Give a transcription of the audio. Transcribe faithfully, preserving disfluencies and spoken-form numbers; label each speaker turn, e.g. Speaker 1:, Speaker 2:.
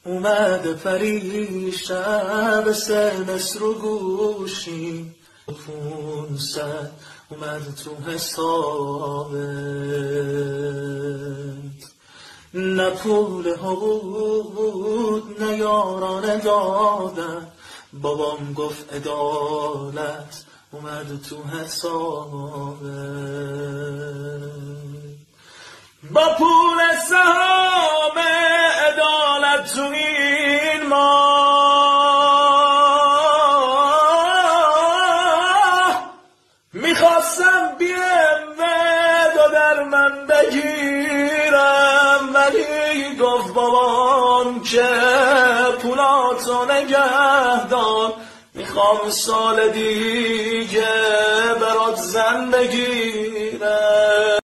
Speaker 1: اومده پریشب سمس رو گوشی پونصد اومده تو حسابت، نه پول بود نه یاران دادن، بابام گفت عدالت اومده تو حسابت. با پول سهام عدالت تو این ماه میخواستم بی ام و در من بگیرم، ولی گفت بابام که پولاتو نگه دار، میخوام سال دیگه برات زن بگیرم.